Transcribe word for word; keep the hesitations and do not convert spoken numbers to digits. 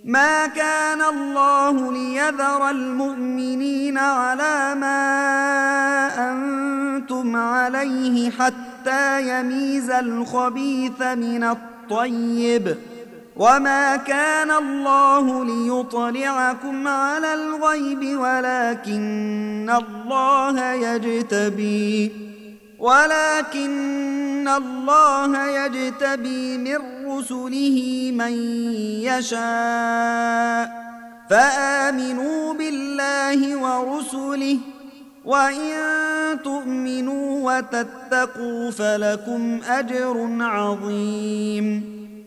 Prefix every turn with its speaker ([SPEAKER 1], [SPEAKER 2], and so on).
[SPEAKER 1] ما كان الله ليذر المؤمنين على ما أنتم عليه حتى يميز الخبيث من الطيب، وما كان الله ليطلعكم على الغيب ولكن الله يجتبي ولكن الله يجتبي من رسله من يشاء، فآمنوا بالله ورسله، وإن تؤمنوا وتتقوا فلكم أجر عظيم.